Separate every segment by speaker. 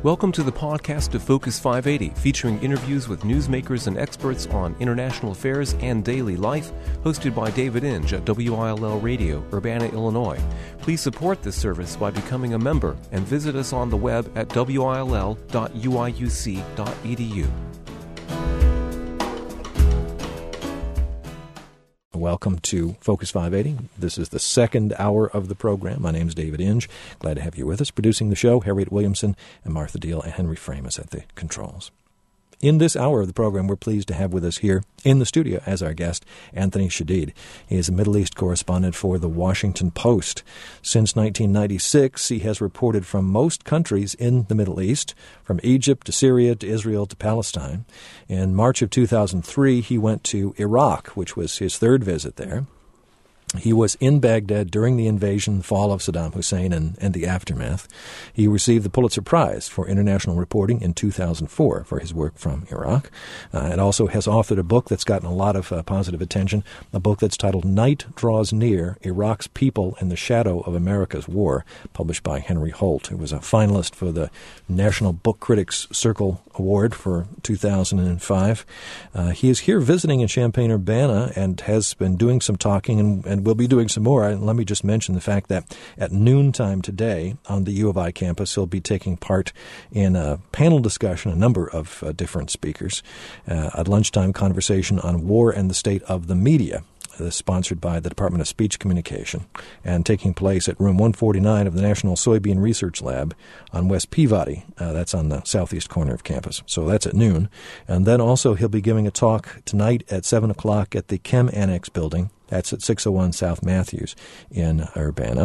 Speaker 1: Welcome to the podcast of Focus 580, featuring interviews with newsmakers and experts on international affairs and daily life, hosted by David Inge at WILL Radio, Urbana, Illinois. Please support this service by becoming a member and visit us on the web at will.uiuc.edu.
Speaker 2: Welcome to Focus 580. This is the second hour of the program. My name is David Inge. Glad to have you with us. Producing the show, Harriet Williamson and Martha Deal and Henry Framus at the controls. In this hour of the program, we're pleased to have with us here in the studio as our guest, Anthony Shadid. He is a Middle East correspondent for The Washington Post. Since 1996, he has reported from most countries in the Middle East, from Egypt to Syria to Israel to Palestine. In March of 2003, he went to Iraq, which was his third visit there. He was in Baghdad during the invasion, the fall of Saddam Hussein, and the aftermath. He received the Pulitzer Prize for international reporting in 2004 for his work from Iraq. And also has authored a book that's gotten a lot of positive attention, a book that's titled Night Draws Near, Iraq's People in the Shadow of America's War, published by Henry Holt, who was a finalist for the National Book Critics Circle Award for 2005. He is here visiting in Champaign-Urbana and has been doing some talking and we'll be doing some more. Let me just mention the fact that at noontime today on the U of I campus, he'll be taking part in a panel discussion, a number of different speakers, a lunchtime conversation on war and the state of the media. Sponsored by the Department of Speech Communication and taking place at room 149 of the National Soybean Research Lab on West Peabody. That's on the southeast corner of campus. So that's at noon. And then also he'll be giving a talk tonight at 7 o'clock at the Chem Annex building. That's at 601 South Matthews in Urbana.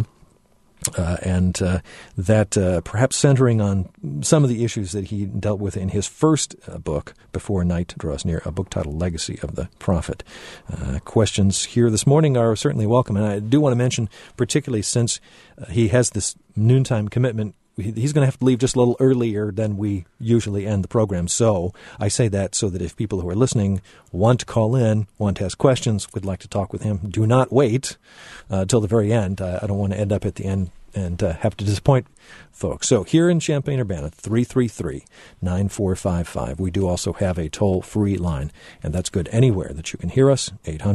Speaker 2: That perhaps centering on some of the issues that he dealt with in his first book, Before Night Draws Near, a book titled Legacy of the Prophet. Questions here this morning are certainly welcome, and I do want to mention, particularly since he has this noontime commitment, he's going to have to leave just a little earlier than we usually end the program. So I say that so that if people who are listening want to call in, want to ask questions, would like to talk with him, do not wait till the very end. I don't want to end up at the end and have to disappoint folks. So here in Champaign-Urbana, 333-9455. We do also have a toll-free line, and that's good anywhere that you can hear us,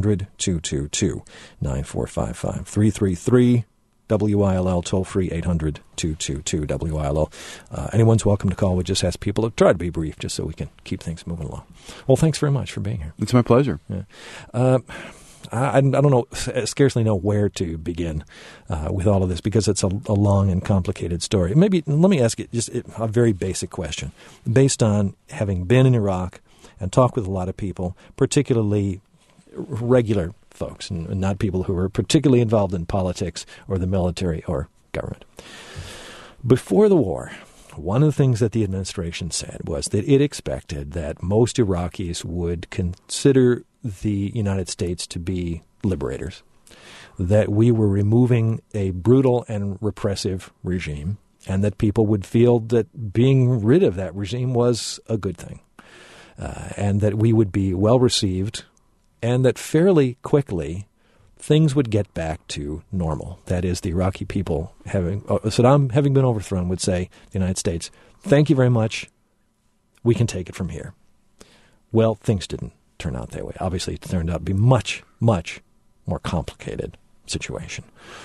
Speaker 2: 800-222-9455. 333 WILL, toll-free, 800-222-WILL. Anyone's welcome to call. We just ask people to try to be brief just so we can keep things moving along. Well, thanks very much for being here.
Speaker 3: It's my pleasure.
Speaker 2: Yeah. I don't know, scarcely know where to begin with all of this because it's a long and complicated story. Maybe let me ask it just a very basic question. Based on having been in Iraq and talked with a lot of people, particularly regular folks and not people who were particularly involved in politics or the military or government. Before the war, one of the things that the administration said was that it expected that most Iraqis would consider the United States to be liberators, that we were removing a brutal and repressive regime, and that people would feel that being rid of that regime was a good thing, and that we would be well received, and that fairly quickly things would get back to normal. That is, the Iraqi people, Saddam having been overthrown, would say, the United States, thank you very much, we can take it from here. Well, things didn't turn out that way. Obviously, it turned out to be much, much more complicated situation.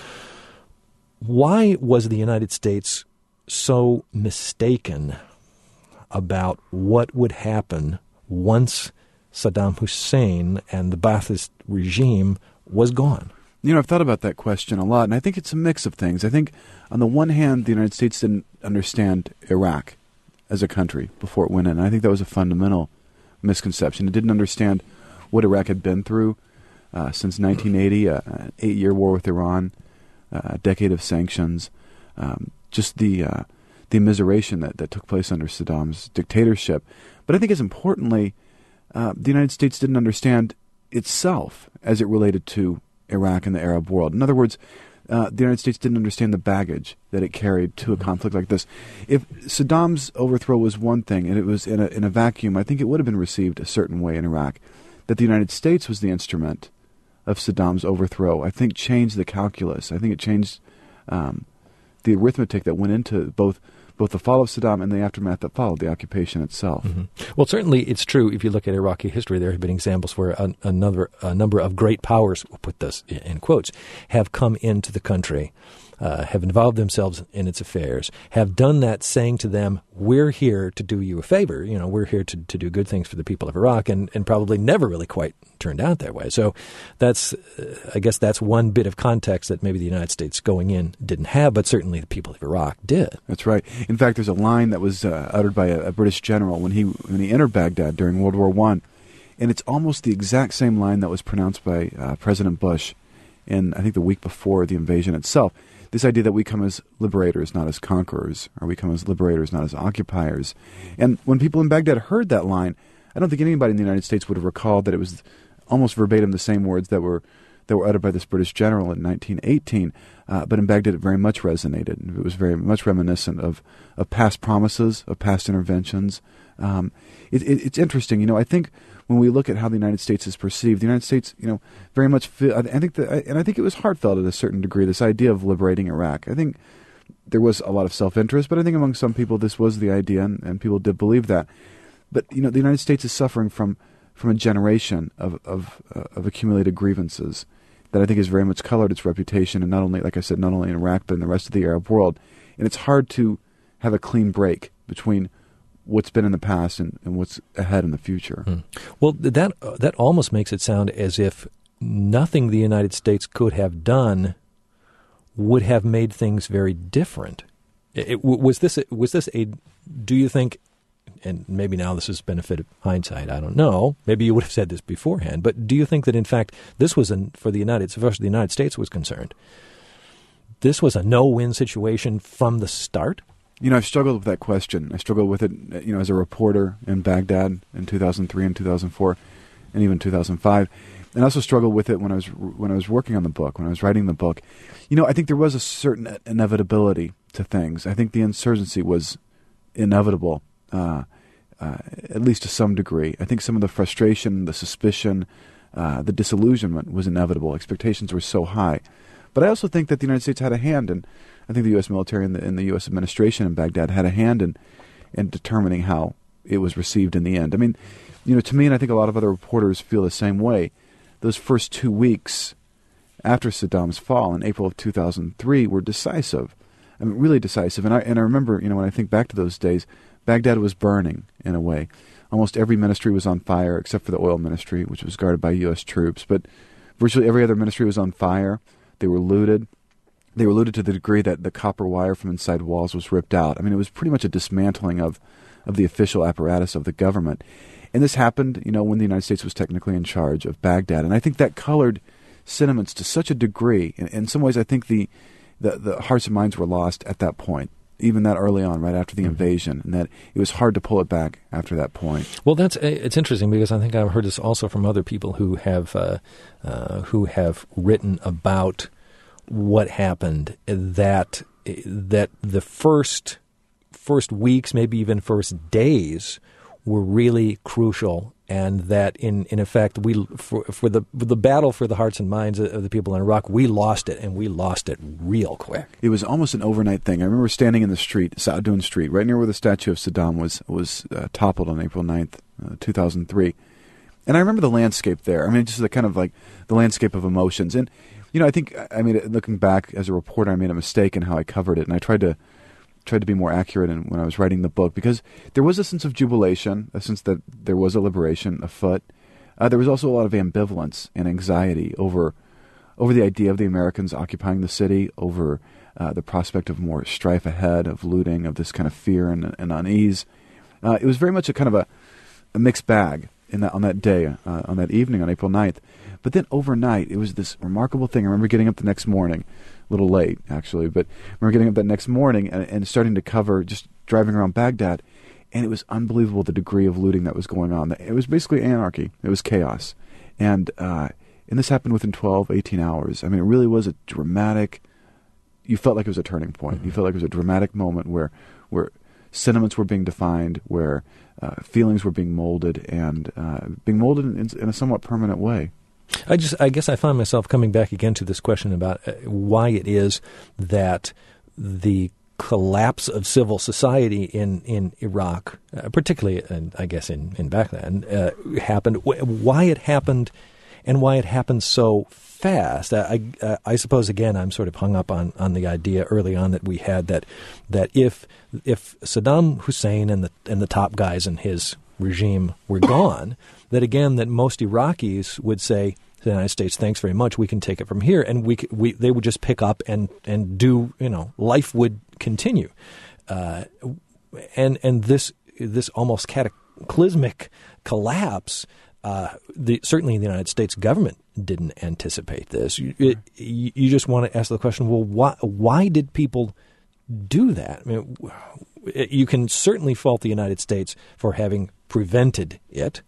Speaker 2: Why was the United States so mistaken about what would happen once Saddam Hussein and the Ba'athist regime was gone?
Speaker 3: You know, I've thought about that question a lot, and I think it's a mix of things. I think, on the one hand, the United States didn't understand Iraq as a country before it went in. And I think that was a fundamental misconception. It didn't understand what Iraq had been through since 1980, an 8-year war with Iran, a decade of sanctions, just the immiseration that took place under Saddam's dictatorship. But I think as importantly, the United States didn't understand itself as it related to Iraq and the Arab world. In other words, the United States didn't understand the baggage that it carried to a conflict like this. If Saddam's overthrow was one thing, and it was in a vacuum, I think it would have been received a certain way in Iraq. That the United States was the instrument of Saddam's overthrow, I think changed the calculus. I think it changed the arithmetic that went into both both the fall of Saddam and the aftermath that followed, the occupation itself.
Speaker 2: Mm-hmm. Well, certainly it's true. If you look at Iraqi history, there have been examples where a number of great powers, we'll put this in quotes, have come into the country, have involved themselves in its affairs, have done that saying to them, we're here to do you a favor. You know, we're here to do good things for the people of Iraq, and probably never really quite turned out that way. So that's, I guess that's one bit of context that maybe the United States going in didn't have, but certainly the people of Iraq did.
Speaker 3: That's right. In fact, there's a line that was uttered by a British general when he entered Baghdad during World War I, and it's almost the exact same line that was pronounced by President Bush in, I think, the week before the invasion itself. This idea that we come as liberators, not as conquerors, or we come as liberators, not as occupiers. And when people in Baghdad heard that line, I don't think anybody in the United States would have recalled that it was almost verbatim the same words that were uttered by this British general in 1918. But in Baghdad, it very much resonated. It was very much reminiscent of past promises, of past interventions. It's interesting. You know, I think when we look at how the United States is perceived, the United States, you know, very much I think it was heartfelt at a certain degree, this idea of liberating Iraq. I think there was a lot of self-interest, but I think among some people this was the idea, and people did believe that. But, you know, the United States is suffering from a generation of accumulated grievances that I think has very much colored its reputation, and not only, like I said, not only in Iraq, but in the rest of the Arab world. And it's hard to have a clean break between what's been in the past and what's ahead in the future.
Speaker 2: Well, that almost makes it sound as if nothing the United States could have done would have made things very different. Was this a? Do you think? And maybe now this is benefit of hindsight. I don't know. Maybe you would have said this beforehand. But do you think that in fact this was for the United States was concerned, this was a no-win situation from the start?
Speaker 3: You know, I've struggled with that question. I struggled with it, you know, as a reporter in Baghdad in 2003 and 2004, and even 2005. And I also struggled with it when I was working on the book, when I was writing the book. You know, I think there was a certain inevitability to things. I think the insurgency was inevitable, at least to some degree. I think some of the frustration, the suspicion, the disillusionment was inevitable. Expectations were so high. But I also think that the United States had a hand in, I think the U.S. military and the U.S. administration in Baghdad had a hand in determining how it was received in the end. I mean, you know, to me, and I think a lot of other reporters feel the same way, those first 2 weeks after Saddam's fall in April of 2003 were decisive. I mean, really decisive. And I remember, you know, when I think back to those days, Baghdad was burning in a way. Almost every ministry was on fire except for the oil ministry, which was guarded by U.S. troops. But virtually every other ministry was on fire. They were looted. They were looted to the degree that the copper wire from inside walls was ripped out. I mean, it was pretty much a dismantling of the official apparatus of the government. And this happened, you know, when the United States was technically in charge of Baghdad. And I think that colored sentiments to such a degree. In some ways, I think the hearts and minds were lost at that point, even that early on, right after the invasion, and that it was hard to pull it back after that point.
Speaker 2: Well, it's interesting because I think I've heard this also from other people who have written about what happened, that the first weeks, maybe even first days, were really crucial, and that in effect for the battle for the hearts and minds of the people in Iraq, we lost it, and we lost it real quick.
Speaker 3: It was almost an overnight thing. I remember standing in the street, Sa'adun Street, right near where the statue of Saddam was toppled on April 9th, 2003. And I remember the landscape there. I mean, just the kind of like the landscape of emotions. And, you know, I think, I mean, looking back as a reporter, I made a mistake in how I covered it, and I tried to be more accurate when I was writing the book, because there was a sense of jubilation, a sense that there was a liberation afoot. There was also a lot of ambivalence and anxiety over the idea of the Americans occupying the city, over the prospect of more strife ahead, of looting, of this kind of fear and unease. It was very much a kind of a mixed bag on that day, on that evening on April 9th. But then overnight, it was this remarkable thing. I remember getting up the next morning, a little late, actually, but I remember getting up that next morning and starting to cover, just driving around Baghdad, and it was unbelievable the degree of looting that was going on. It was basically anarchy. It was chaos. And this happened within 12, 18 hours. I mean, it really was a dramatic, you felt like it was a turning point. You felt like it was a dramatic moment where sentiments were being defined, where feelings were being molded, and being molded in a somewhat permanent way.
Speaker 2: I guess I find myself coming back again to this question about why it is that the collapse of civil society in Iraq, particularly, I guess, in Baghdad, happened. Why it happened, and why it happened so fast. I suppose, again, I'm sort of hung up on the idea early on that we had that if Saddam Hussein and the top guys in his regime were gone, that again that most Iraqis would say to the United States, "Thanks very much, we can take it from here," and they would just pick up and do, life would continue, and this almost cataclysmic collapse. Certainly the United States government didn't anticipate this. You just want to ask the question, well, why did people do that? I mean, you can certainly fault the United States for having prevented it,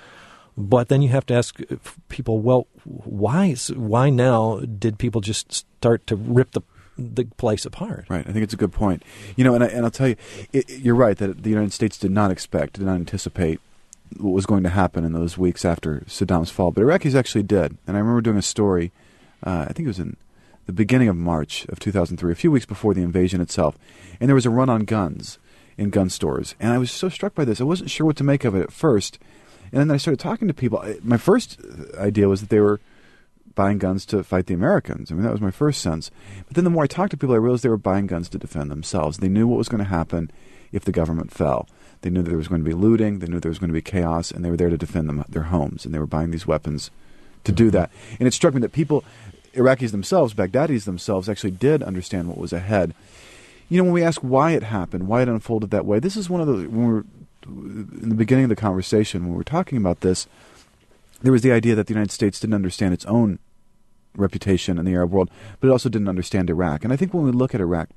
Speaker 2: but then you have to ask people, well, why now did people just start to rip the place apart?
Speaker 3: Right. I think it's a good point. And I'll tell you, you're right that the United States did not anticipate what was going to happen in those weeks after Saddam's fall. But Iraqis actually did. And I remember doing a story, I think it was in the beginning of March of 2003, a few weeks before the invasion itself. And there was a run on guns in gun stores. And I was so struck by this. I wasn't sure what to make of it at first. And then I started talking to people. My first idea was that they were buying guns to fight the Americans. I mean, that was my first sense. But then the more I talked to people, I realized they were buying guns to defend themselves. They knew what was going to happen if the government fell. They knew that there was going to be looting. They knew there was going to be chaos, and they were there to defend their homes, and they were buying these weapons to do that. And it struck me that people, Iraqis themselves, Baghdadis themselves, actually did understand what was ahead. When we ask why it happened, why it unfolded that way, this is one of the, when we were in the beginning of the conversation, when we were talking about this, there was the idea that the United States didn't understand its own reputation in the Arab world, but it also didn't understand Iraq. And I think when we look at Iraq,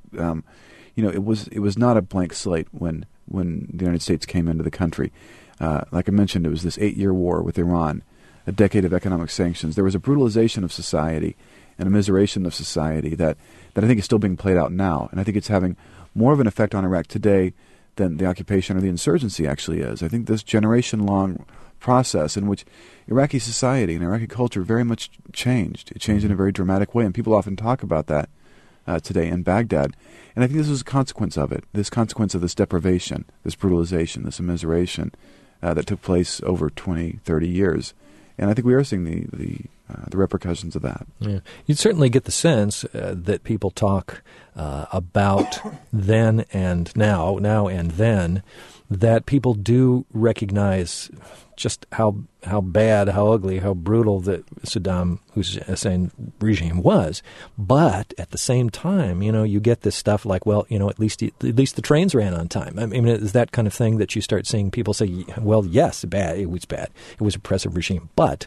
Speaker 3: it was not a blank slate when the United States came into the country. Like I mentioned, it was this 8-year war with Iran, a decade of economic sanctions. There was a brutalization of society and a immiseration of society that I think is still being played out now. And I think it's having more of an effect on Iraq today than the occupation or the insurgency actually is. I think this generation-long process in which Iraqi society and Iraqi culture very much changed. It changed in a very dramatic way, and people often talk about that today in Baghdad. And I think this was a consequence of it, this consequence of this deprivation, this brutalization, this immiseration that took place over 20, 30 years. And I think we are seeing the repercussions of that.
Speaker 2: Yeah. You'd certainly get the sense that people talk about then and now and then, that people do recognize just how bad, how ugly, how brutal the Saddam Hussein regime was. But at the same time, you get this stuff like, well, at least the trains ran on time. I mean, it's that kind of thing that you start seeing people say, well, yes, it was bad. It was a oppressive regime. But,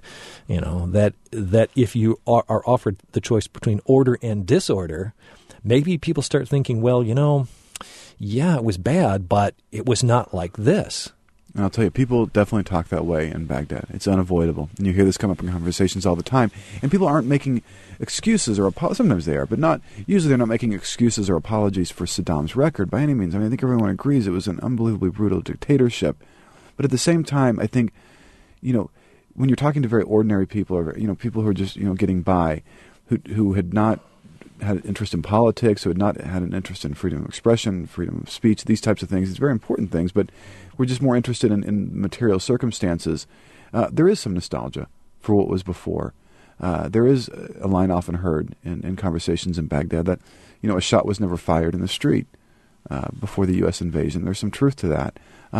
Speaker 2: that if you are offered the choice between order and disorder, maybe people start thinking, well, yeah, it was bad, but it was not like this.
Speaker 3: And I'll tell you, people definitely talk that way in Baghdad. It's unavoidable. And you hear this come up in conversations all the time. And people aren't making excuses or sometimes they are, but usually they're not making excuses or apologies for Saddam's record by any means. I mean, I think everyone agrees it was an unbelievably brutal dictatorship. But at the same time, I think, when you're talking to very ordinary people or, people who are just, getting by, who had not had an interest in politics, who had not had an interest in freedom of expression, freedom of speech, these types of things. It's very important things, but we're just more interested in material circumstances. There is some nostalgia for what was before. There is a line often heard in conversations in Baghdad that, a shot was never fired in the street before the U.S. invasion. There's some truth to that.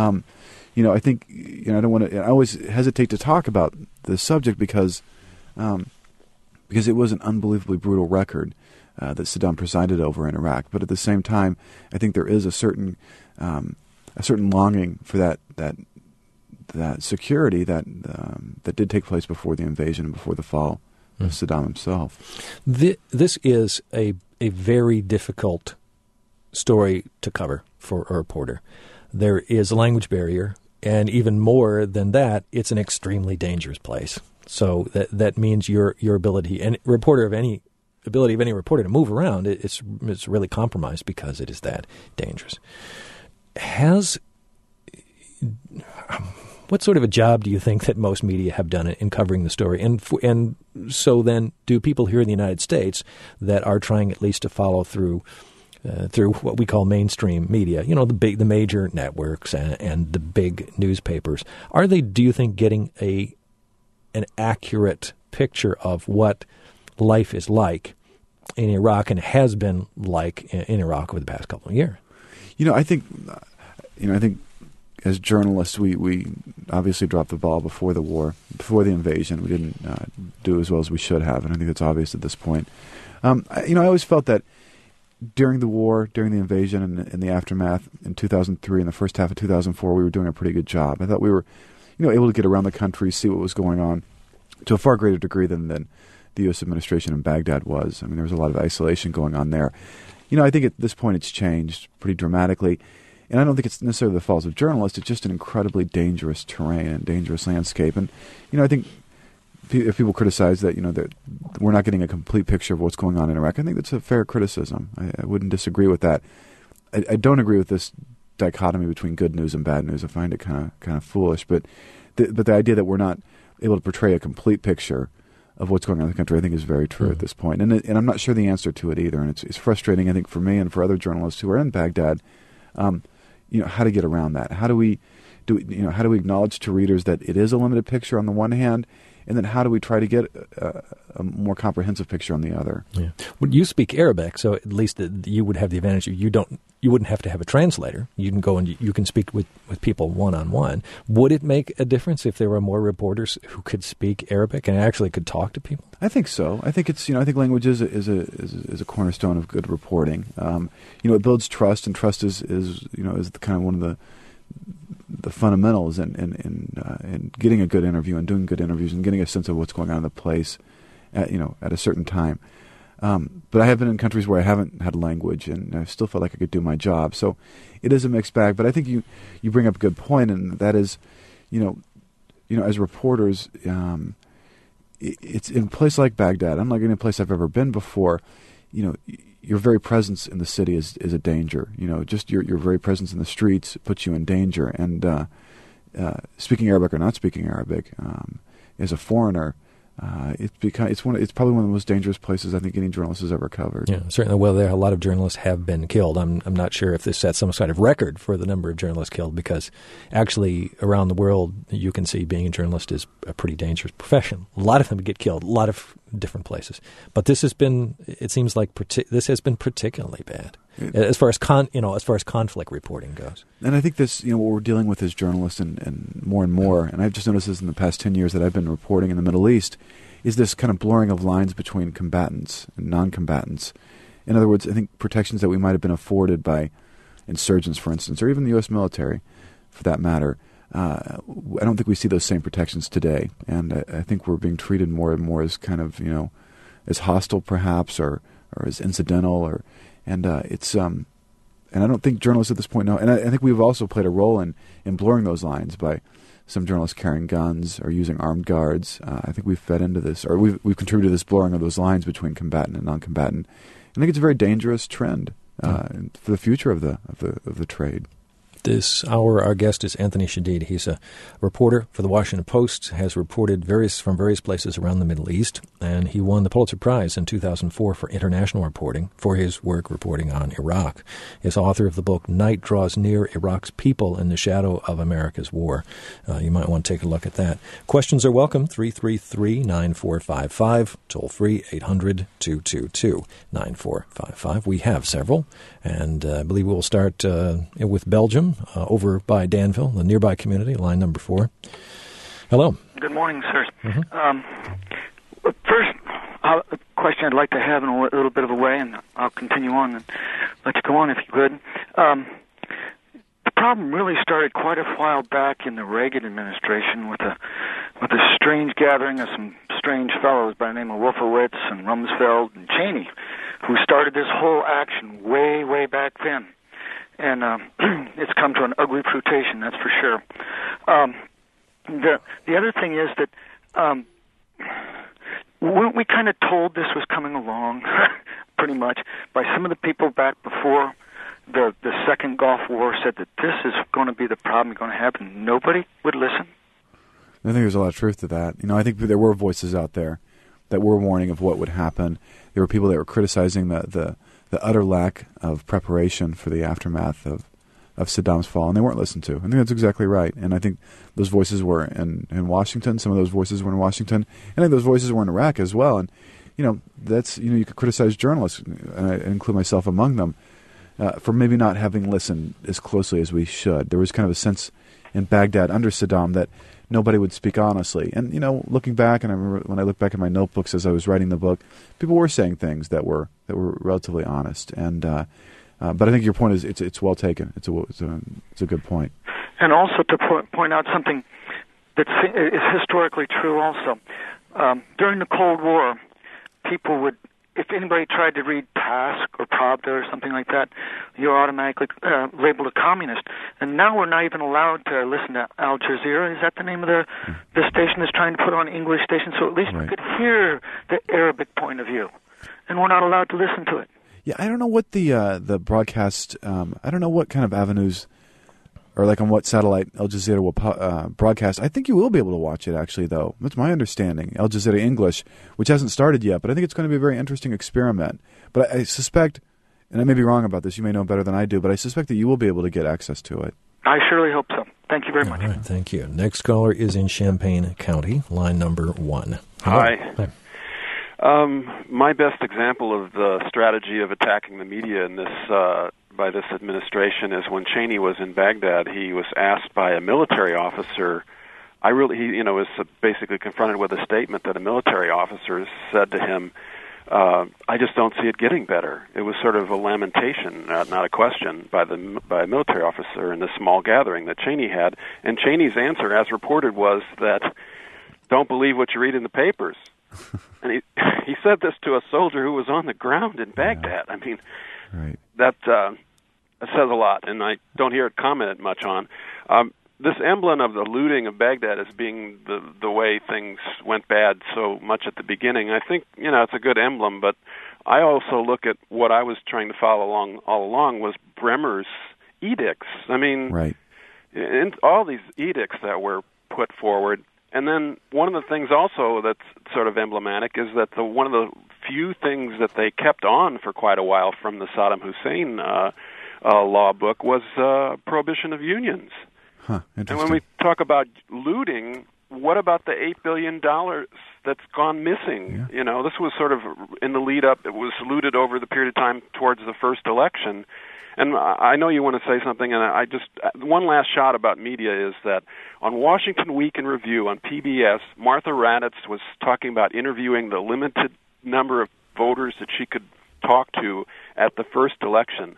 Speaker 3: I think, I don't want to. I always hesitate to talk about the subject because it was an unbelievably brutal record that Saddam presided over in Iraq. But at the same time, I think there is a certain longing for that security that did take place before the invasion and before the fall of Saddam himself.
Speaker 2: This is a very difficult story to cover for a reporter. There is a language barrier, and even more than that, it's an extremely dangerous place. So that means your ability, and ability of any reporter to move around, it's really compromised because it is that dangerous. What sort of a job do you think that most media have done in covering the story? And so then, do people here in the United States that are trying at least to follow through through what we call mainstream media, the major networks and the big newspapers. Are they, do you think, getting an accurate picture of what life is like in Iraq and has been like in Iraq over the past couple of years?
Speaker 3: I think as journalists, we obviously dropped the ball before the war, before the invasion. We didn't do as well as we should have, and I think that's obvious at this point. I always felt that during the war, during the invasion, and in the aftermath in 2003 and the first half of 2004, we were doing a pretty good job. I thought we were, able to get around the country, see what was going on to a far greater degree than the U.S. administration in Baghdad was. I mean, there was a lot of isolation going on there. I think at this point it's changed pretty dramatically. And I don't think it's necessarily the fault of journalists. It's just an incredibly dangerous terrain and dangerous landscape. And, I think if people criticize that, that we're not getting a complete picture of what's going on in Iraq, I think that's a fair criticism. I wouldn't disagree with that. I don't agree with this dichotomy between good news and bad news. I find it kind of foolish. But the idea that we're not able to portray a complete picture of what's going on in the country, I think, is very true at this point. And I'm not sure the answer to it either. And it's frustrating, I think, for me and for other journalists who are in Baghdad. How to get around that? How do we acknowledge to readers that it is a limited picture on the one hand, and then how do we try to get a more comprehensive picture on the other? Yeah.
Speaker 2: Well, you speak Arabic, so at least you would have the advantage. You wouldn't have to have a translator. You can go and you can speak with people one-on-one. Would it make a difference if there were more reporters who could speak Arabic and actually could talk to people?
Speaker 3: I think so. I think it's I think language is a cornerstone of good reporting. It builds trust, and trust is kind of one of the fundamentals in getting a good interview and doing good interviews and getting a sense of what's going on in the place at a certain time. But I have been in countries where I haven't had language, and I still felt like I could do my job. So it is a mixed bag. But I think you bring up a good point, and that is, as reporters, it's in a place like Baghdad, unlike any place I've ever been before. Your very presence in the city is a danger. Just your very presence in the streets puts you in danger. And speaking Arabic or not speaking Arabic, as a foreigner, it's probably one of the most dangerous places I think any journalist has ever covered.
Speaker 2: Yeah, certainly. Well, a lot of journalists have been killed. I'm not sure if this sets some sort of record for the number of journalists killed, because actually around the world you can see being a journalist is a pretty dangerous profession. A lot of them get killed, a lot of different places. But this has been, it seems like this has been particularly bad as far as conflict reporting goes.
Speaker 3: And I think this, what we're dealing with as journalists and more, and I've just noticed this in the past 10 years that I've been reporting in the Middle East, is this kind of blurring of lines between combatants and non-combatants. In other words, I think protections that we might have been afforded by insurgents, for instance, or even the U.S. military, for that matter, I don't think we see those same protections today. And I think we're being treated more and more as kind of, as hostile perhaps, or as incidental, and I don't think journalists at this point know. And I think we've also played a role in blurring those lines by some journalists carrying guns or using armed guards. I think we've fed into this, or we've contributed to this blurring of those lines between combatant and non-combatant. And I think it's a very dangerous trend for the future of the trade.
Speaker 2: This hour, our guest is Anthony Shadid. He's a reporter for the Washington Post, has reported from various places around the Middle East, and he won the Pulitzer Prize in 2004 for international reporting for his work reporting on Iraq. He's author of the book Night Draws Near, Iraq's People in the Shadow of America's War. You might want to take a look at that. Questions are welcome, 333-9455, toll free, 800-222-9455. We have several, and I believe we'll start with Belgium. Over by Danville, the nearby community, line number 4. Hello.
Speaker 4: Good morning, sir. Mm-hmm. First, a question I'd like to have in a little bit of a way, and I'll continue on and let you go on if you could. The problem really started quite a while back in the Reagan administration with a strange gathering of some strange fellows by the name of Wolfowitz and Rumsfeld and Cheney, who started this whole action way, way back then. And it's come to an ugly fruition, that's for sure. The other thing is that we kind of told this was coming along, pretty much, by some of the people back before the second Gulf War said that this is going to be the problem going to happen. Nobody would listen.
Speaker 3: I think there's a lot of truth to that. I think there were voices out there that were warning of what would happen. There were people that were criticizing the utter lack of preparation for the aftermath of Saddam's fall, and they weren't listened to. I think that's exactly right. And I think those voices were in Washington. Some of those voices were in Washington. And I think those voices were in Iraq as well. And, that's, you could criticize journalists, and I include myself among them, for maybe not having listened as closely as we should. There was kind of a sense in Baghdad under Saddam that nobody would speak honestly. And, looking back, and I remember when I look back at my notebooks as I was writing the book, people were saying things that were relatively honest. And but I think your point is it's well taken. It's a good point.
Speaker 4: And also to point out something that is historically true also. During the Cold War, people would, if anybody tried to read Task or Pravda or something like that, you're automatically labeled a communist. And now we're not even allowed to listen to Al Jazeera. Is that the name of the station that's trying to put on English station? So at least we could hear the Arabic point of view. And we're not allowed to listen to it.
Speaker 3: Yeah, I don't know what the broadcast, I don't know what kind of avenues, or like on what satellite Al Jazeera will broadcast. I think you will be able to watch it, actually, though. That's my understanding. Al Jazeera English, which hasn't started yet, but I think it's going to be a very interesting experiment. But I suspect, and I may be wrong about this, you may know better than I do, but I suspect that you will be able to get access to it.
Speaker 4: I surely hope so. Thank you very much.
Speaker 2: All right, thank you. Next caller is in Champaign County, line number 1. Hello.
Speaker 5: Hi. My best example of the strategy of attacking the media in this by this administration is when Cheney was in Baghdad. He was asked by a military officer. He was basically confronted with a statement that a military officer said to him, "I just don't see it getting better." It was sort of a lamentation, not a question, by a military officer in this small gathering that Cheney had. And Cheney's answer, as reported, was that, "Don't believe what you read in the papers." And he said this to a soldier who was on the ground in Baghdad. I mean,
Speaker 3: right.
Speaker 5: That says a lot, and I don't hear it commented much on. This emblem of the looting of Baghdad as being the way things went bad so much at the beginning, I think, it's a good emblem, but I also look at what I was trying to follow all along was Bremer's edicts. I mean,
Speaker 3: right.
Speaker 5: In all these edicts that were put forward. And then one of the things also that's sort of emblematic is that one of the few things that they kept on for quite a while from the Saddam Hussein law book was prohibition of unions.
Speaker 3: Huh, interesting.
Speaker 5: And when we talk about looting, what about the $8 billion that's gone missing?
Speaker 3: Yeah.
Speaker 5: This was sort of in the lead up. It was looted over the period of time towards the first election. And I know you want to say something, and one last shot about media is that on Washington Week in Review on PBS, Martha Raddatz was talking about interviewing the limited number of voters that she could talk to at the first election.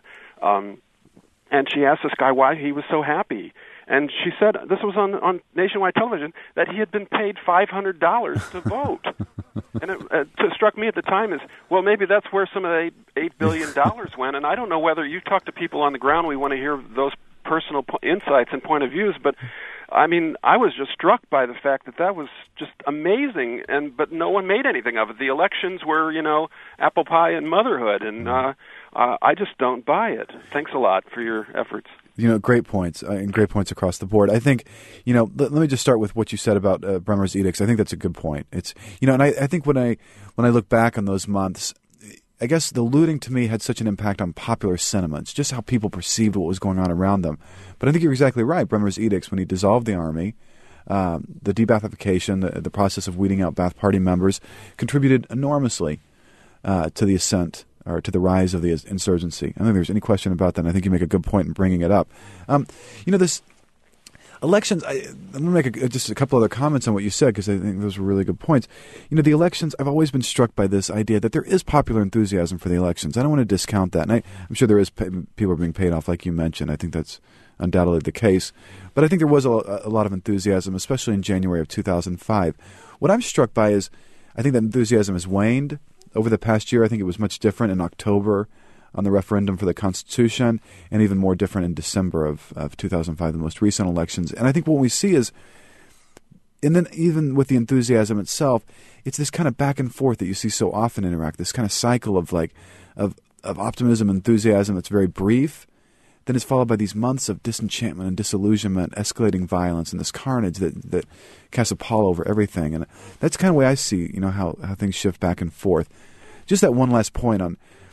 Speaker 5: And she asked this guy why he was so happy. And she said, this was on nationwide television, that he had been paid $500 to vote. And it struck me at the time as, well, maybe that's where some of the $8 billion went. And I don't know whether you talk to people on the ground, we want to hear those personal insights and point of views. But, I mean, I was just struck by the fact that was just amazing, but no one made anything of it. The elections were, apple pie and motherhood, and I just don't buy it. Thanks a lot for your efforts.
Speaker 3: Great points, and great points across the board. I think, let me just start with what you said about Bremer's edicts. I think that's a good point. It's, and I think when I look back on those months, I guess the looting to me had such an impact on popular sentiments, just how people perceived what was going on around them. But I think you're exactly right. Bremer's edicts, when he dissolved the army, the de-Baathification, the process of weeding out Ba'ath Party members, contributed enormously to the ascent or to the rise of the insurgency. I don't think there's any question about that, and I think you make a good point in bringing it up. This elections, I'm going to make just a couple other comments on what you said, because I think those were really good points. The elections, I've always been struck by this idea that there is popular enthusiasm for the elections. I don't want to discount that, and I'm sure there is people are being paid off, like you mentioned. I think that's undoubtedly the case. But I think there was a lot of enthusiasm, especially in January of 2005. What I'm struck by is I think that enthusiasm has waned over the past year. I think it was much different in October on the referendum for the Constitution, and even more different in December of 2005, the most recent elections. And I think what we see is, and then even with the enthusiasm itself, it's this kind of back and forth that you see so often in Iraq, this kind of cycle of optimism, enthusiasm that's very brief, then it's followed by these months of disenchantment and disillusionment, escalating violence, and this carnage that casts a pall over everything. And that's kind of the way I see, how things shift back and forth. Just that one last point on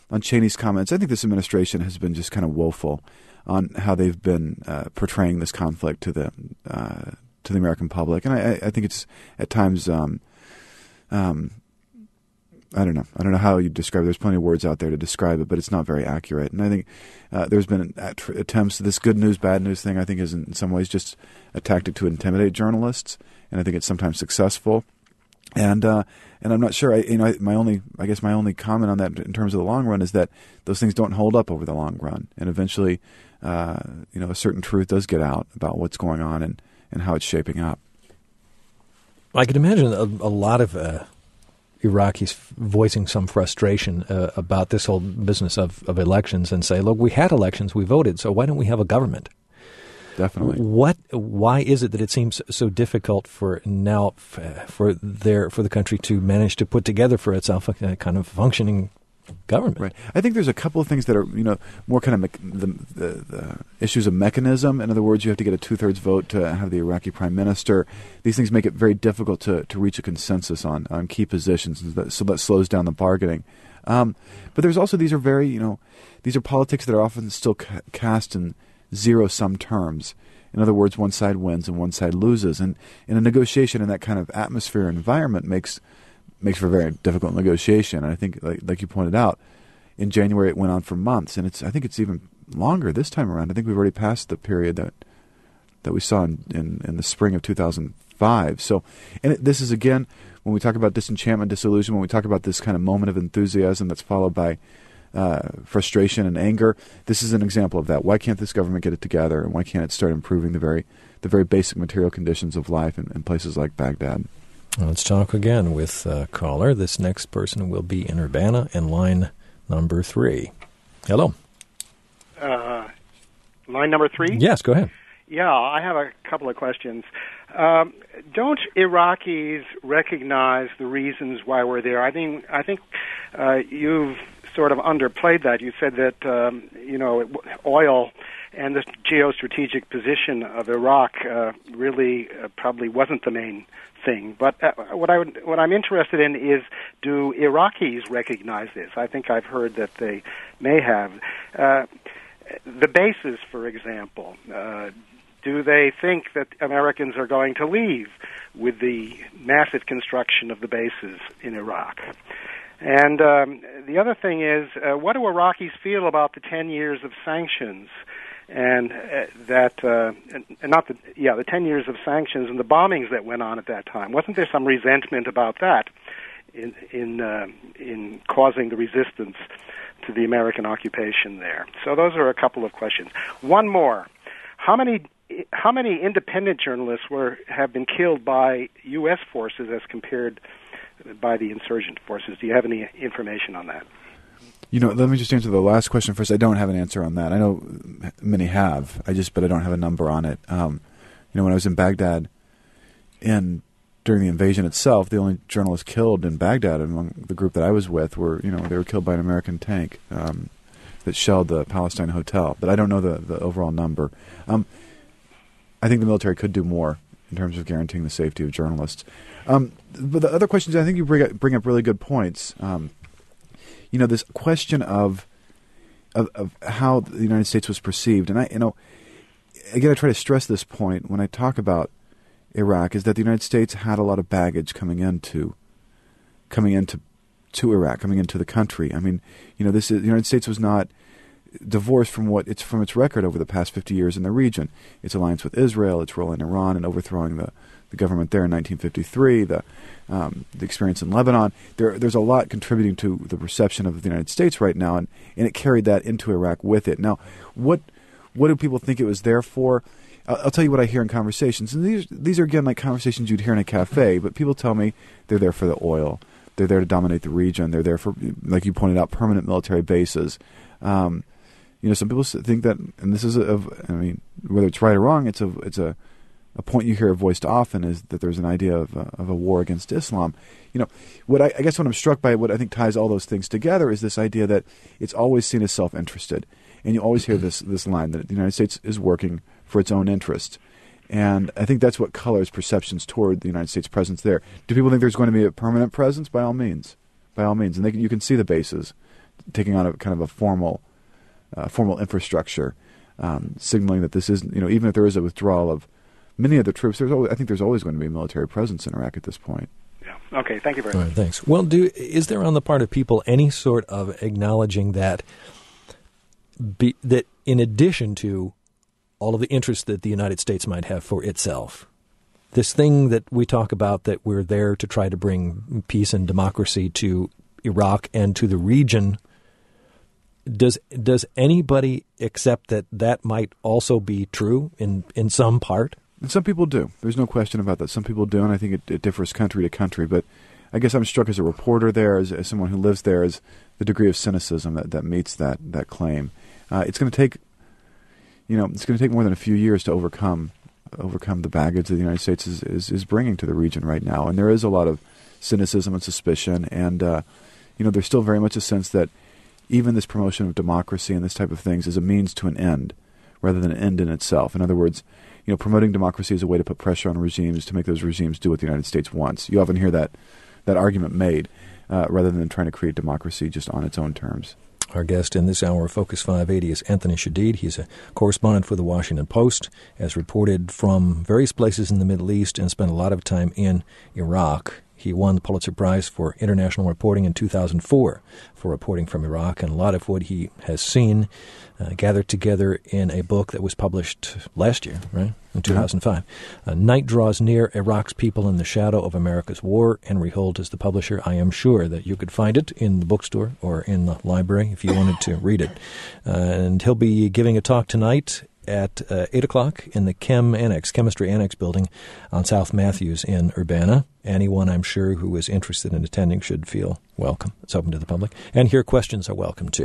Speaker 3: Cheney's comments. I think this administration has been just kind of woeful on how they've been portraying this conflict to the American public, and I think it's at times. I don't know how you describe it. There's plenty of words out there to describe it, but it's not very accurate. And I think there's been attempts. This good news, bad news thing, I think, is in some ways just a tactic to intimidate journalists, and I think it's sometimes successful. And I'm not sure. My only comment on that in terms of the long run is that those things don't hold up over the long run, and eventually, a certain truth does get out about what's going on and how it's shaping up.
Speaker 2: I can imagine a lot of Iraqis voicing some frustration about this whole business of elections and say, look, we had elections, we voted, so why don't we have a government?
Speaker 3: Definitely.
Speaker 2: Why is it that it seems so difficult for the country to manage to put together for itself a kind of functioning government?
Speaker 3: Right. I think there's a couple of things that are, more kind of the issues of mechanism. In other words, you have to get a 2/3 vote to have the Iraqi prime minister. These things make it very difficult to reach a consensus on key positions, so that slows down the bargaining. But there's also, these are politics that are often still cast in zero-sum terms. In other words, one side wins and one side loses. And in a negotiation in that kind of atmosphere and environment makes for a very difficult negotiation. And I think, like you pointed out, in January it went on for months, and I think it's even longer this time around. I think we've already passed the period that we saw in the spring of 2005. So, this is, again, when we talk about disenchantment, disillusion, when we talk about this kind of moment of enthusiasm that's followed by frustration and anger, this is an example of that. Why can't this government get it together, and why can't it start improving the very basic material conditions of life in places like Baghdad?
Speaker 2: Let's talk again with caller. This next person will be in Urbana in line number 3. Hello.
Speaker 6: Line number 3?
Speaker 2: Yes, go ahead.
Speaker 6: Yeah, I have a couple of questions. Don't Iraqis recognize the reasons why we're there? I think you've sort of underplayed that. You said that oil and the geostrategic position of Iraq really probably wasn't the main thing. But what I'm interested in is, do Iraqis recognize this? I think I've heard that they may have. The bases, for example, do they think that Americans are going to leave with the massive construction of the bases in Iraq? And the other thing is, what do Iraqis feel about the 10 years of sanctions? And the 10 years of sanctions and the bombings that went on at that time. Wasn't there some resentment about that in causing the resistance to the American occupation there? So those are a couple of questions. One more: how many independent journalists have been killed by U.S. forces as compared by the insurgent forces? Do you have any information on that?
Speaker 3: Let me just answer the last question first. I don't have an answer on that. I know many have. But I don't have a number on it. When I was in Baghdad, during the invasion itself, the only journalists killed in Baghdad among the group that I was with were, they were killed by an American tank that shelled the Palestine hotel. But I don't know the overall number. I think the military could do more in terms of guaranteeing the safety of journalists. But the other questions, I think you bring up really good points. This question of how the United States was perceived, and I try to stress this point when I talk about Iraq, is that the United States had a lot of baggage coming into Iraq, coming into the country. I mean, the United States was not divorced from its record over the past 50 years in the region. Its alliance with Israel, its role in Iran and overthrowing the government there in 1953, the experience in Lebanon. There's a lot contributing to the perception of the United States right now, and it carried that into Iraq with it. Now, what do people think it was there for? I'll tell you what I hear in conversations, and these are, again, like conversations you'd hear in a cafe, but people tell me they're there for the oil. They're there to dominate the region. They're there for, like you pointed out, permanent military bases. Some people think that, and this is whether it's right or wrong, it's a point you hear voiced often, is that there's an idea of a war against Islam. What I'm struck by, what I think ties all those things together, is this idea that it's always seen as self-interested, and you always hear this line that the United States is working for its own interest, and I think that's what colors perceptions toward the United States presence there. Do people think there's going to be a permanent presence? By all means, and you can see the bases. taking on a kind of a formal infrastructure, signaling that this is, even if there is a withdrawal of many of the troops, I think there's always going to be a military presence in Iraq at this point.
Speaker 6: Yeah. Okay. Thank you very much.
Speaker 2: All right, thanks. Well, is there on the part of people any sort of acknowledging that that in addition to all of the interest that the United States might have for itself, this thing that we talk about, that we're there to try to bring peace and democracy to Iraq and to the region, does anybody accept that might also be true in some part?
Speaker 3: And some people do. There's no question about that. Some people do, and I think it differs country to country. But I guess I'm struck as a reporter there, as someone who lives there, as the degree of cynicism that meets that claim. It's going to take, more than a few years to overcome the baggage that the United States is bringing to the region right now. And there is a lot of cynicism and suspicion, and there's still very much a sense that even this promotion of democracy and this type of things is a means to an end rather than an end in itself. In other words, promoting democracy is a way to put pressure on regimes to make those regimes do what the United States wants. You often hear that argument made rather than trying to create democracy just on its own terms.
Speaker 2: Our guest in this hour of Focus 580 is Anthony Shadid. He's a correspondent for the Washington Post, has reported from various places in the Middle East and spent a lot of time in Iraq. He won the Pulitzer Prize for international reporting in 2004 for reporting from Iraq, and a lot of what he has seen gathered together in a book that was published last year, right, in 2005. Night Draws Near, Iraq's People in the Shadow of America's War. Henry Holt is the publisher. I am sure that you could find it in the bookstore or in the library if you wanted to read it. And he'll be giving a talk tonight at 8 o'clock in the Chemistry Annex building on South Matthews in Urbana. Anyone, I'm sure, who is interested in attending should feel welcome. It's open to the public. And here questions are welcome, too.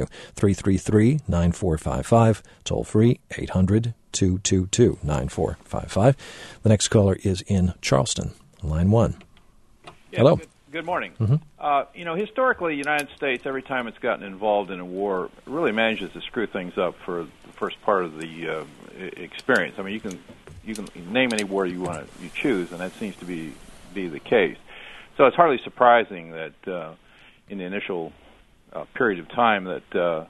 Speaker 2: 333-9455, toll free, 800-222-9455. The next caller is in Charleston, line 1.
Speaker 7: Yeah,
Speaker 2: hello.
Speaker 7: Good morning.
Speaker 2: Mm-hmm.
Speaker 7: Historically, the United States, every time it's gotten involved in a war, really manages to screw things up for the first part of the experience. I mean, you can name any war you choose, and that seems to be the case. So it's hardly surprising that in the initial period of time that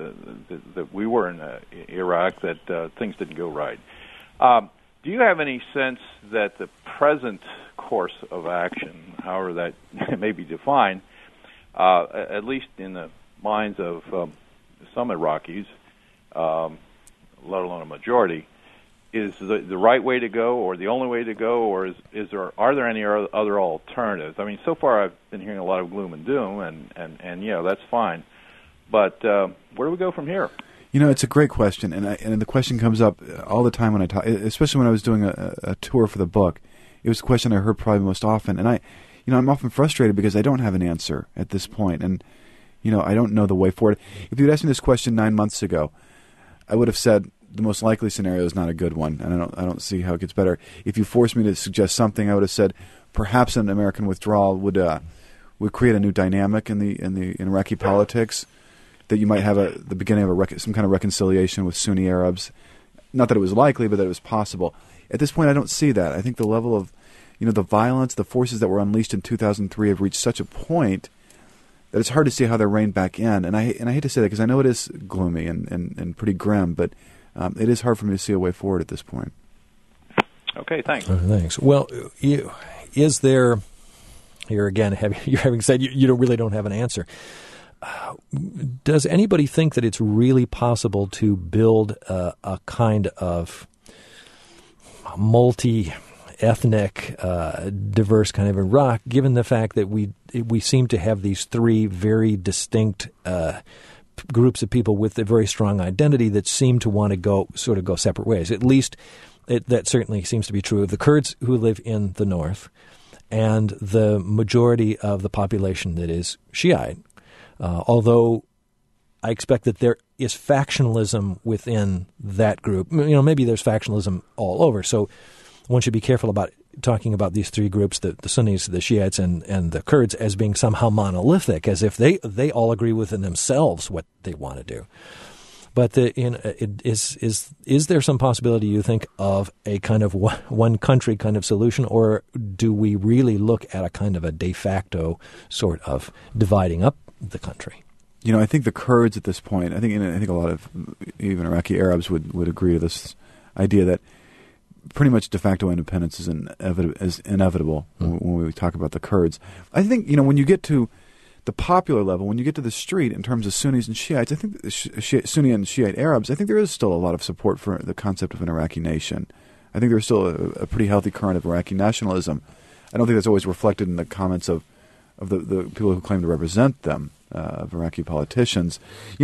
Speaker 7: we were in Iraq, that things didn't go right. Do you have any sense that the present course of action, however that may be defined, at least in the minds of some Iraqis, let alone a majority, is the right way to go, or the only way to go, or are there any other alternatives? I mean, so far I've been hearing a lot of gloom and doom, and that's fine, but where do we go from here?
Speaker 3: It's a great question, and the question comes up all the time when I talk, especially when I was doing a tour for the book. It was the question I heard probably most often, and I'm often frustrated because I don't have an answer at this point, and I don't know the way forward. If you'd asked me this question 9 months ago, I would have said the most likely scenario is not a good one, and I don't see how it gets better. If you forced me to suggest something, I would have said perhaps an American withdrawal would create a new dynamic in Iraqi politics, that you might have the beginning of some kind of reconciliation with Sunni Arabs. Not that it was likely, but that it was possible. At this point, I don't see that. I think the level of, the violence, the forces that were unleashed in 2003 have reached such a point that it's hard to see how they're reined back in. And I hate to say that because I know it is gloomy and pretty grim, but it is hard for me to see a way forward at this point.
Speaker 7: Okay, thanks.
Speaker 2: Thanks. Well, is there, here again, you're having said you really don't have an answer. Does anybody think that it's really possible to build a kind of multi-ethnic, diverse kind of Iraq, given the fact that we seem to have these three very distinct groups of people with a very strong identity that seem to want to go separate ways? At least that certainly seems to be true of the Kurds who live in the north and the majority of the population that is Shiite. Although I expect that there is factionalism within that group. Maybe there's factionalism all over. So one should be careful about talking about these three groups, the Sunnis, the Shiites, and the Kurds, as being somehow monolithic, as if they all agree within themselves what they want to do. But is there some possibility, you think, of a kind of one country kind of solution, or do we really look at a kind of a de facto sort of dividing up the country?
Speaker 3: I think the Kurds at this point, I think a lot of even Iraqi Arabs would agree to this idea that pretty much de facto independence is inevitable when we talk about the Kurds. I think, when you get to the popular level, when you get to the street in terms of Sunnis and Shiites, I think Sunni and Shiite Arabs, I think there is still a lot of support for the concept of an Iraqi nation. I think there's still a pretty healthy current of Iraqi nationalism. I don't think that's always reflected in the comments of the people who claim to represent them, of Iraqi politicians.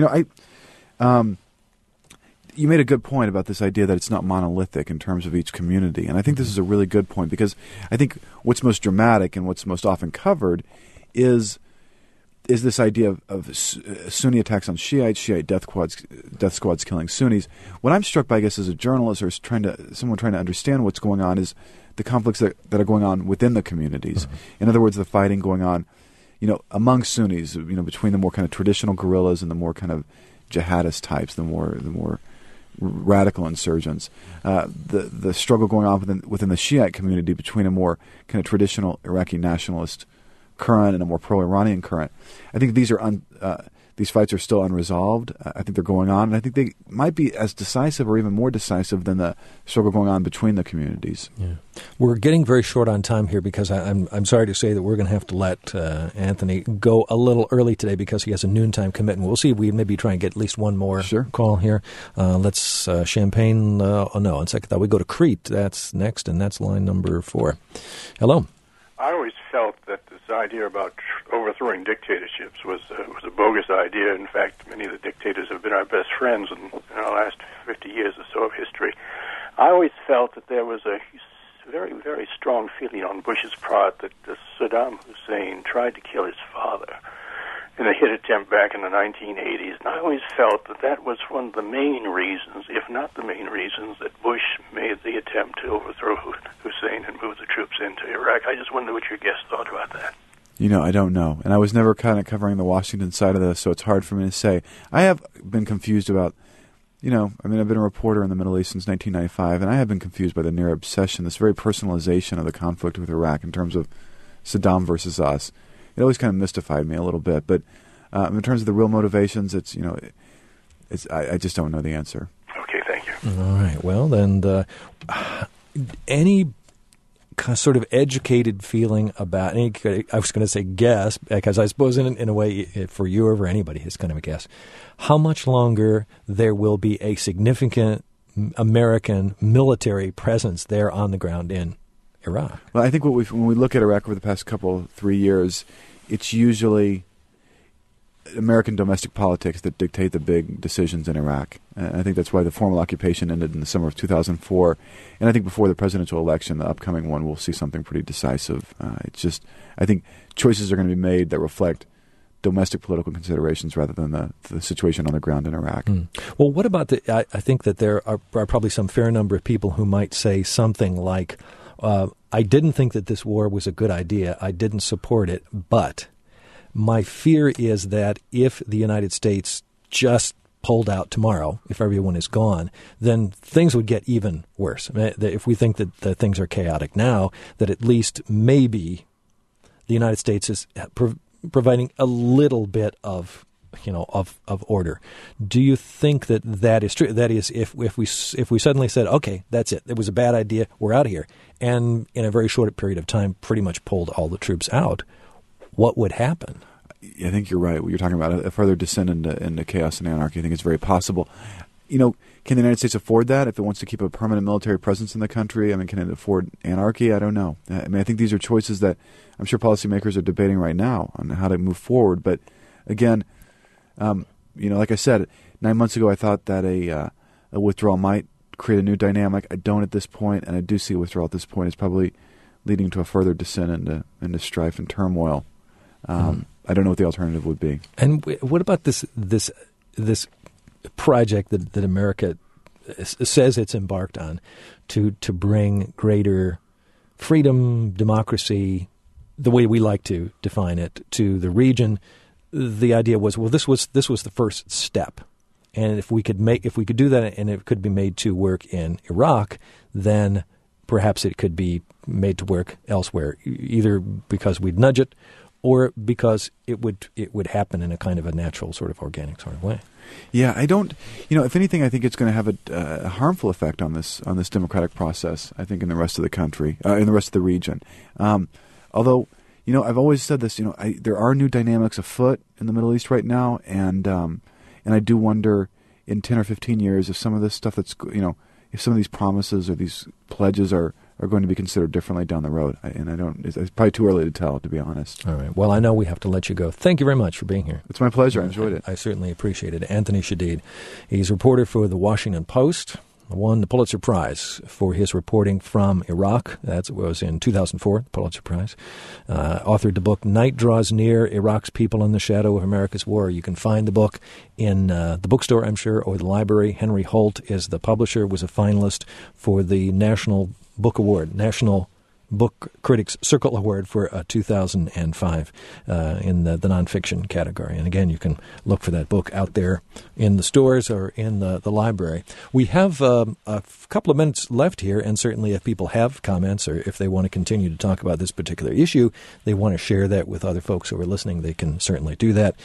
Speaker 3: You made a good point about this idea that it's not monolithic in terms of each community. And I think this is a really good point, because I think what's most dramatic and what's most often covered is this idea of Sunni attacks on Shiites, Shiite death squads killing Sunnis. What I'm struck by, I guess, as a journalist or someone trying to understand what's going on, is the conflicts that are going on within the communities. Mm-hmm. In other words, the fighting going on, among Sunnis, between the more kind of traditional guerrillas and the more kind of jihadist types, the more radical insurgents. The struggle going on within the Shiite community between a more kind of traditional Iraqi nationalist current and a more pro-Iranian current. I think these fights are still unresolved. I think they're going on, and I think they might be as decisive or even more decisive than the struggle going on between the communities.
Speaker 2: Yeah. We're getting very short on time here, because I'm sorry to say that we're going to have to let Anthony go a little early today because he has a noontime commitment. We'll see if we maybe try and get at least one more call here. Let's Champagne. On second thought, we go to Crete. That's next, and that's line number 4. Hello.
Speaker 8: I always felt that this idea about overthrowing dictatorships was a bogus idea. In fact, many of the dictators have been our best friends in the last 50 years or so of history. I always felt that there was a very, very strong feeling on Bush's part that Saddam Hussein tried to kill his father in a hit attempt back in the 1980s. And I always felt that was one of the main reasons, if not the main reasons, that Bush made the attempt to overthrow Hussein and move the troops into Iraq. I just wonder what your guest thought about that.
Speaker 3: I don't know. And I was never kind of covering the Washington side of this, so it's hard for me to say. I have been confused about, I've been a reporter in the Middle East since 1995, and I have been confused by the near obsession, this very personalization of the conflict with Iraq in terms of Saddam versus us. It always kind of mystified me a little bit. But in terms of the real motivations, I just don't know the answer.
Speaker 8: Okay, thank you.
Speaker 2: All right. Well, then, any sort of educated feeling about, I was going to say guess, because I suppose in a way for you or for anybody it's kind of a guess, how much longer there will be a significant American military presence there on the ground in Iraq?
Speaker 3: Well, I think when we look at Iraq over the past 3 years, it's usually American domestic politics that dictate the big decisions in Iraq. And I think that's why the formal occupation ended in the summer of 2004. And I think before the presidential election, the upcoming one, we'll see something pretty decisive. I think choices are going to be made that reflect domestic political considerations rather than the situation on the ground in Iraq.
Speaker 2: Well, what about I think that there are probably some fair number of people who might say something like, I didn't think that this war was a good idea. I didn't support it, but my fear is that if the United States just pulled out tomorrow, if everyone is gone, then things would get even worse. If we think that things are chaotic now, that at least maybe the United States is providing a little bit of order. Do you think that is true? That is, if we suddenly said, okay, that's it. It was a bad idea. We're out of here. And in a very short period of time, pretty much pulled all the troops out. What would happen?
Speaker 3: I think you're right. What you're talking about, a further descent into chaos and anarchy, I think it's very possible. Can the United States afford that if it wants to keep a permanent military presence in the country? Can it afford anarchy? I don't know. I think these are choices that I'm sure policymakers are debating right now on how to move forward. But again, like I said, 9 months ago I thought that a withdrawal might create a new dynamic. I don't at this point, and I do see a withdrawal at this point is probably leading to a further descent into strife and turmoil. I don't know what the alternative would be.
Speaker 2: And what about this project that America says it's embarked on to bring greater freedom, democracy, the way we like to define it, to the region? The idea was, well, this was the first step, and if we could do that, and it could be made to work in Iraq, then perhaps it could be made to work elsewhere, either because we'd nudge it, or because it would happen in a kind of a natural sort of organic sort of way?
Speaker 3: Yeah, I don't. If anything, I think it's going to have a harmful effect on this democratic process. I think in the rest of the country, in the rest of the region. Although, I've always said this. There are new dynamics afoot in the Middle East right now, and I do wonder in 10 or 15 years if some of this stuff that's if some of these promises or these pledges are going to be considered differently down the road. It's probably too early to tell, to be honest.
Speaker 2: All right. Well, I know we have to let you go. Thank you very much for being here.
Speaker 3: It's my pleasure. I enjoyed it.
Speaker 2: I certainly appreciate it. Anthony Shadid. He's a reporter for The Washington Post. Won the Pulitzer Prize for his reporting from Iraq. That was in 2004, the Pulitzer Prize. Authored the book Night Draws Near, Iraq's People in the Shadow of America's War. You can find the book in the bookstore, I'm sure, or the library. Henry Holt is the publisher, was a finalist for the National Book Award, National Book Critics Circle Award for 2005 in the nonfiction category. And again, you can look for that book out there in the stores or in the library. We have a couple of minutes left here, and certainly if people have comments or if they want to continue to talk about this particular issue, they want to share that with other folks who are listening, they can certainly do that.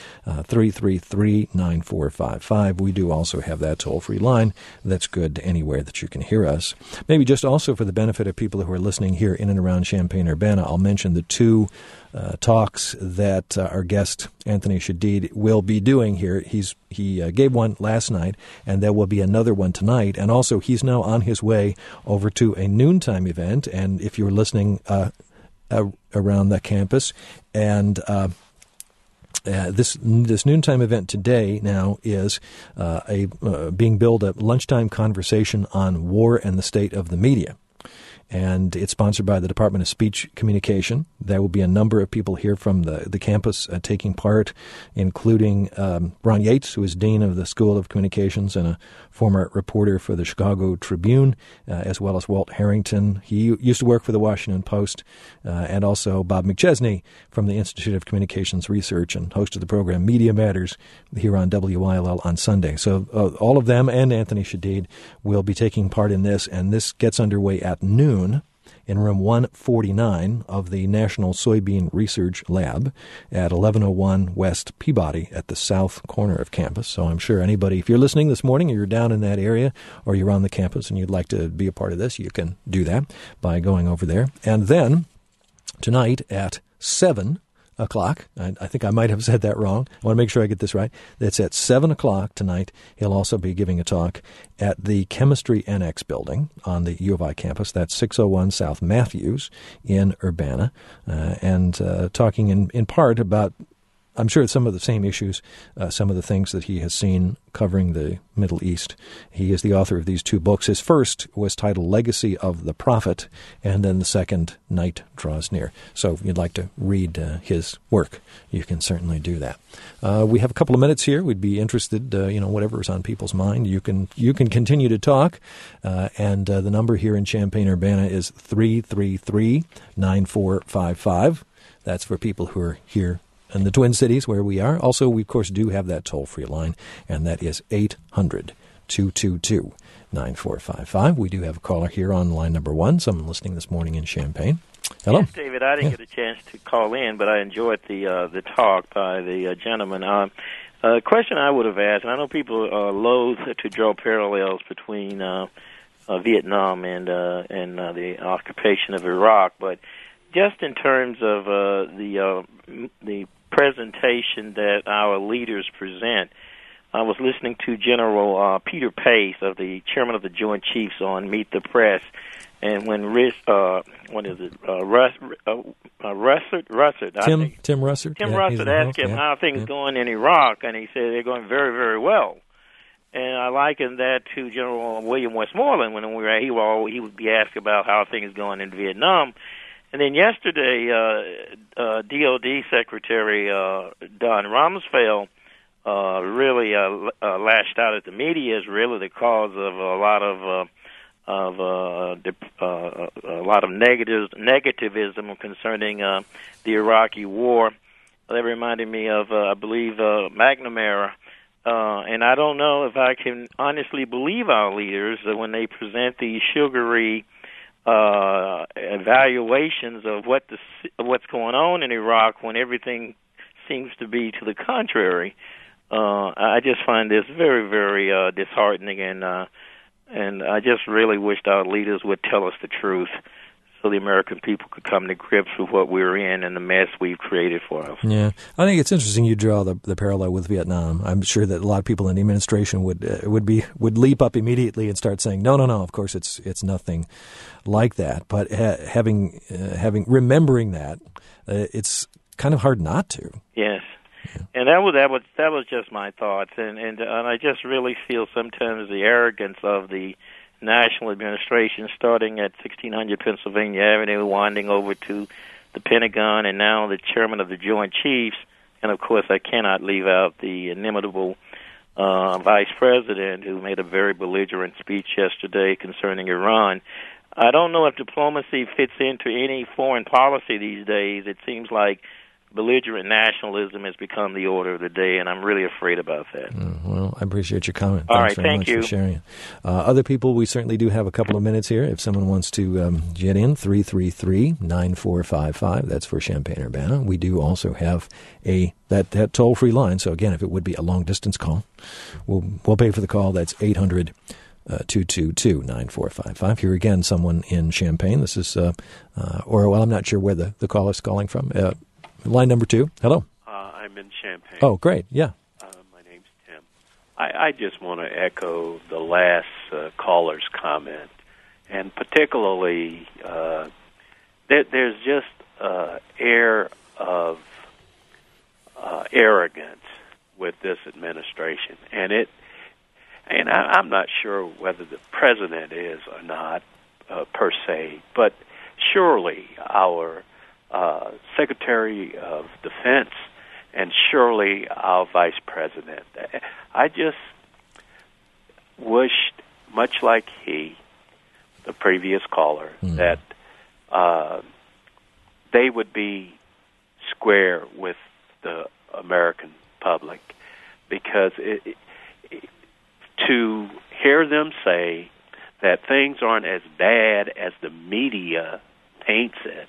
Speaker 2: 333-9455. We do also have that toll-free line that's good anywhere that you can hear us. Maybe just also for the benefit of people who are listening here in and around Champaign-Urbana, I'll mention the two talks that our guest Anthony Shadid will be doing here. He gave one last night, and there will be another one tonight. And also, he's now on his way over to a noontime event. And if you're listening around the campus, and this noontime event today now is being billed a lunchtime conversation on war and the state of the media. And it's sponsored by the Department of Speech Communication. There will be a number of people here from the campus taking part, including Ron Yates, who is Dean of the School of Communications and a former reporter for the Chicago Tribune, as well as Walt Harrington. He used to work for the Washington Post, and also Bob McChesney from the Institute of Communications Research and host of the program Media Matters here on WILL on Sunday. So all of them and Anthony Shadid will be taking part in this, and this gets underway at noon in room 149 of the National Soybean Research Lab at 1101 West Peabody at the south corner of campus. So I'm sure anybody, if you're listening this morning or you're down in that area or you're on the campus and you'd like to be a part of this, you can do that by going over there. And then tonight at 7 o'clock. I think I might have said that wrong. I want to make sure I get this right. It's at 7 o'clock tonight. He'll also be giving a talk at the Chemistry Annex building on the U of I campus. That's 601 South Matthews in Urbana, and talking in part about, I'm sure, some of the same issues, some of the things that he has seen covering the Middle East. He is the author of these two books. His first was titled Legacy of the Prophet, and then the second, Night Draws Near. So if you'd like to read his work, you can certainly do that. We have a couple of minutes here. We'd be interested, whatever is on people's mind. You can continue to talk, and the number here in Champaign-Urbana is 333-9455. That's for people who are here in the Twin Cities where we are. Also, we, of course, do have that toll-free line, and that is 800-222-9455. We do have a caller here on line number one, someone listening this morning in Champaign. Hello.
Speaker 9: Yes, David, I didn't get a chance to call in, but I enjoyed the talk by the gentleman. A question I would have asked, and I know people are loath to draw parallels between Vietnam and the occupation of Iraq, but just in terms of the presentation that our leaders present, I was listening to General Peter Pace, of the chairman of the Joint Chiefs, on Meet the Press, and when Russert,
Speaker 2: Tim Russert
Speaker 9: asked him how things going in Iraq, and he said they're going very, very well. And I likened that to General William Westmoreland when he would be asked about how things going in Vietnam. And then yesterday, DOD Secretary Don Rumsfeld really lashed out at the media as really the cause of a lot of negativism concerning the Iraqi war. That reminded me of, I believe, McNamara. And I don't know if I can honestly believe our leaders when they present these sugary evaluations of what's going on in Iraq when everything seems to be to the contrary. I just find this very, very disheartening, and I just really wished our leaders would tell us the truth, so the American people could come to grips with what we're in and the mess we've created for us.
Speaker 2: Yeah, I think it's interesting you draw the parallel with Vietnam. I'm sure that a lot of people in the administration would leap up immediately and start saying, no, of course it's nothing like that. But remembering that, it's kind of hard not to.
Speaker 9: Yes. Yeah. And that was just my thoughts, and I just really feel sometimes the arrogance of the national administration, starting at 1600 Pennsylvania Avenue, winding over to the Pentagon, and now the chairman of the Joint Chiefs. And, of course, I cannot leave out the inimitable vice president who made a very belligerent speech yesterday concerning Iran. I don't know if diplomacy fits into any foreign policy these days. It seems like belligerent nationalism has become the order of the day, and I'm really afraid about that.
Speaker 2: Well, I appreciate your comment.
Speaker 9: All
Speaker 2: Thanks
Speaker 9: right,
Speaker 2: very
Speaker 9: thank
Speaker 2: much
Speaker 9: you
Speaker 2: for sharing it. Other people, we certainly do have a couple of minutes here. If someone wants to get in, 333-9455. That's for Champaign-Urbana. We do also have that toll-free line. So, again, if it would be a long-distance call, we'll pay for the call. That's 800 222-9455. Here again, someone in Champaign. This is, I'm not sure where the call is calling from. Line number 2. Hello.
Speaker 10: I'm in Champaign.
Speaker 2: Oh, great. Yeah.
Speaker 10: My name's Tim. I just want to echo the last caller's comment, and particularly there's just air of arrogance with this administration, and I'm not sure whether the president is or not per se, but surely our Secretary of Defense and surely our Vice President. I just wished, much like the previous caller, that they would be square with the American public, because to hear them say that things aren't as bad as the media paints it,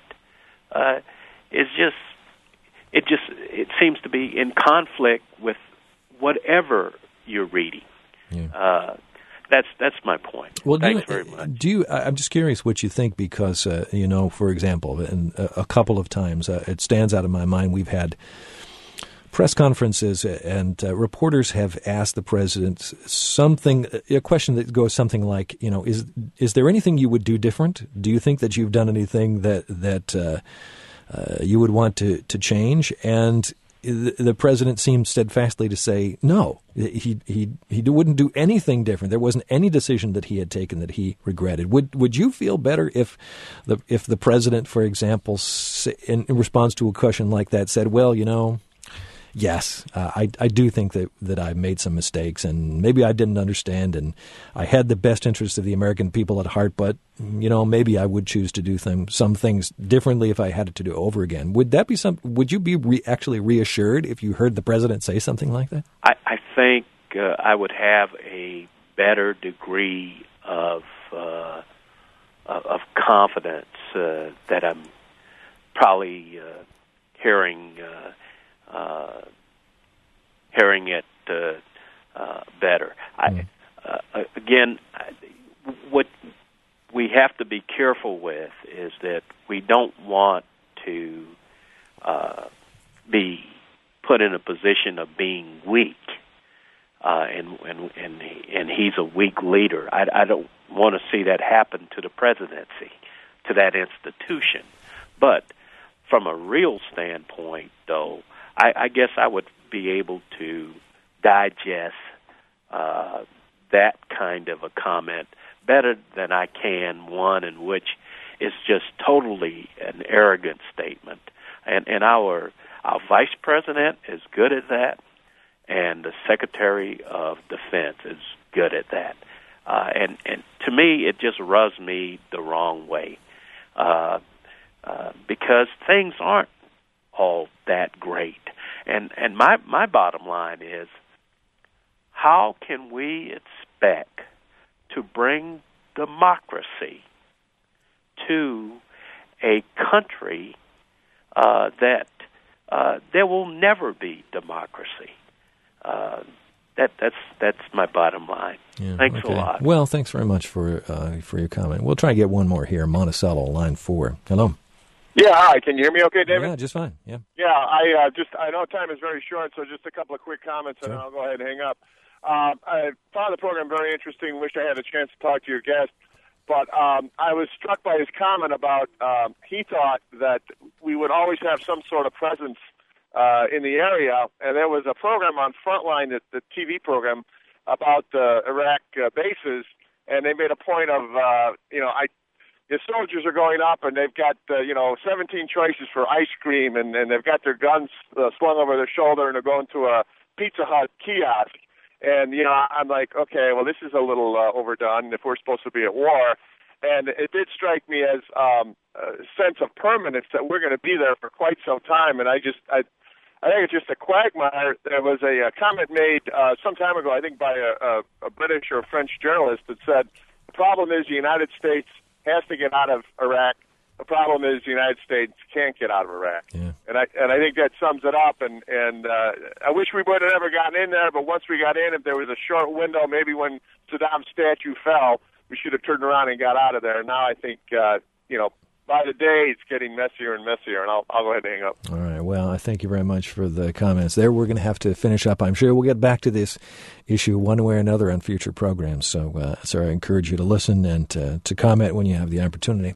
Speaker 10: it seems to be in conflict with whatever you're reading. Yeah. That's my point.
Speaker 2: Well,
Speaker 10: thanks very much.
Speaker 2: I'm just curious what you think, because for example, and a couple of times it stands out in my mind. We've had press conferences, and reporters have asked the president a question that goes something like, is there anything you would do different? Do you think that you've done anything that you would want to change? And the president seemed steadfastly to say no. He wouldn't do anything different. There wasn't any decision that he had taken that he regretted. Would you feel better if the president, for example, in response to a question like that, said, well, yes, I do think that I made some mistakes, and maybe I didn't understand, and I had the best interests of the American people at heart, but, maybe I would choose to do some things differently if I had it to do over again. Would that be would you be actually reassured if you heard the president say something like that?
Speaker 10: I think I would have a better degree of confidence that I'm probably hearing it better. Again, what we have to be careful with is that we don't want to be put in a position of being weak, and he's a weak leader. I don't want to see that happen to the presidency, to that institution. But from a real standpoint, though, I guess I would be able to digest that kind of a comment better than I can one in which is just totally an arrogant statement. And our vice president is good at that, and the Secretary of Defense is good at that. And to me, it just rubs me the wrong way, because things aren't all that great. And my bottom line is, how can we expect to bring democracy to a country that there will never be democracy. That's my bottom line.
Speaker 2: Yeah,
Speaker 10: thanks a lot.
Speaker 2: Well, thanks very much for your comment. We'll try to get one more here. Monticello, line 4. Hello.
Speaker 11: Yeah, hi. Can you hear me okay, David?
Speaker 2: Yeah, just fine. Yeah.
Speaker 11: Yeah, I know time is very short, so just a couple of quick comments, and then I'll go ahead and hang up. I found the program very interesting. Wish I had a chance to talk to your guest. But I was struck by his comment about he thought that we would always have some sort of presence in the area. And there was a program on Frontline, the TV program, about Iraq bases, and they made a point of, the soldiers are going up, and they've got, 17 choices for ice cream, and they've got their guns slung over their shoulder, and they're going to a Pizza Hut kiosk. And, I'm like, okay, well, this is a little overdone if we're supposed to be at war. And it did strike me as a sense of permanence that we're going to be there for quite some time. And I think it's just a quagmire. There was a comment made some time ago, I think by a British or a French journalist that said, the problem is the United States has to get out of Iraq. The problem is the United States can't get out of Iraq.
Speaker 2: Yeah.
Speaker 11: And I think that sums it up. And I wish we would have never gotten in there, but once we got in, if there was a short window, maybe when Saddam's statue fell, we should have turned around and got out of there. Now I think, by the day, it's getting messier and messier, and I'll go ahead and hang up.
Speaker 2: All right. Well, I thank you very much for the comments there. We're going to have to finish up. I'm sure we'll get back to this issue one way or another on future programs. So I encourage you to listen and to comment when you have the opportunity.